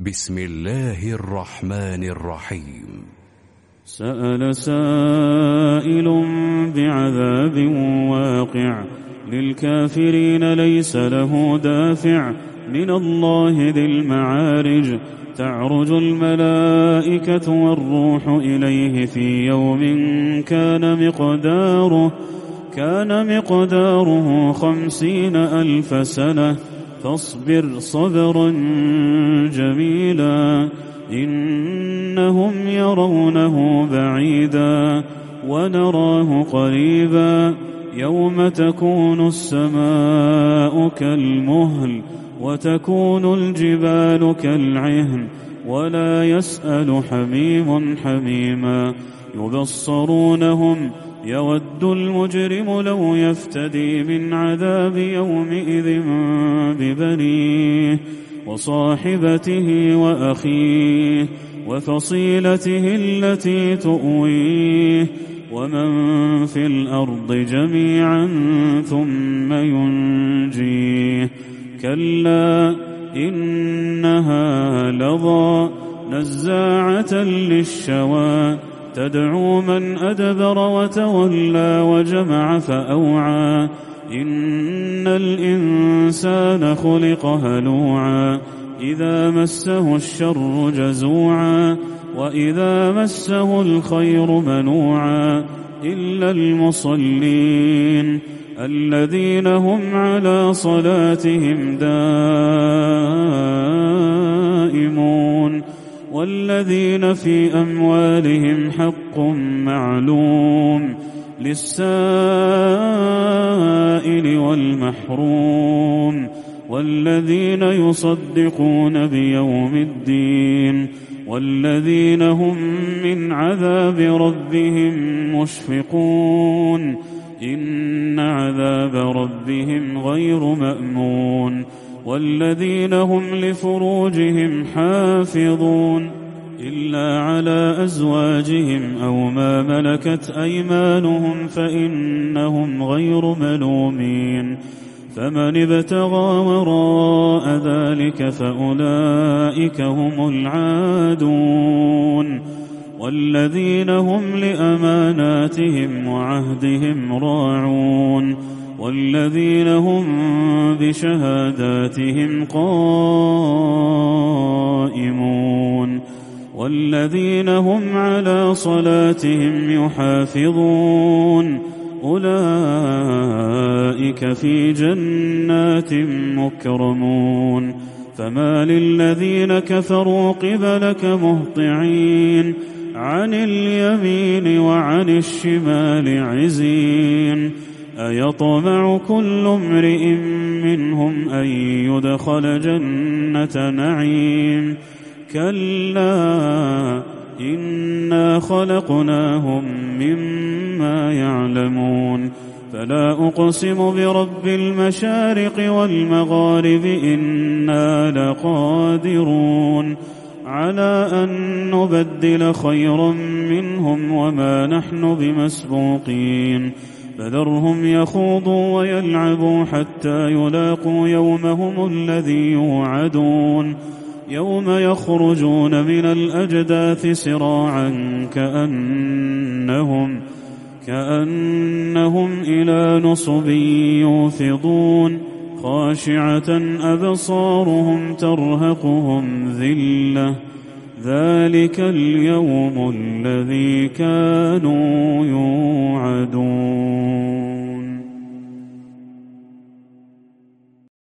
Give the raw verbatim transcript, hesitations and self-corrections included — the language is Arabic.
بسم الله الرحمن الرحيم. سأل سائل بعذاب واقع للكافرين ليس له دافع من الله ذي المعارج. تعرج الملائكة والروح إليه في يوم كان مقداره كان مقداره خمسين ألف سنة فاصبر صبرا جميلا إنهم يرونه بعيدا ونراه قريبا يوم تكون السماء كالمهل وتكون الجبال كالعهن ولا يسأل حميم حميما يبصرونهم يود المجرم لو يفتدي من عذاب يومئذ ببنيه وصاحبته وأخيه وفصيلته التي تؤويه ومن في الأرض جميعا ثم ينجيه كلا إنها لظى نزاعة للشوى تدعو من أدبر وتولى وجمع فأوعى إن الإنسان خلق هلوعا إذا مسه الشر جزوعا وإذا مسه الخير منوعا إلا المصلين الذين هم على صلاتهم دائمون والذين في أموالهم حق معلوم للسائل والمحروم والذين يصدقون بيوم الدين والذين هم من عذاب ربهم مشفقون إن عذاب ربهم غير مأمون والذين هم لفروجهم حافظون إلا على أزواجهم أو ما ملكت أيمانهم فإنهم غير ملومين فمن ابتغى وراء ذلك فأولئك هم العادون والذين هم لأماناتهم وعهدهم راعون والذين هم بشهاداتهم قائمون والذين هم على صلاتهم يحافظون أولئك في جنات مكرمون فما للذين كفروا قبلك مهطعين عن اليمين وعن الشمال عزين أيطمع كل امرئ منهم أن يدخل جنة نعيم كلا إنا خلقناهم مما يعلمون فلا أقسم برب المشارق والمغارب إنا لقادرون على أن نبدل خيرا منهم وما نحن بمسبوقين فذرهم يخوضوا ويلعبوا حتى يلاقوا يومهم الذي يوعدون يوم يخرجون من الأجداث سراعا كأنهم كأنهم إلى نصب يوفضون خاشعة أبصارهم ترهقهم ذلة ذلك اليوم الذي كانوا يوعدون.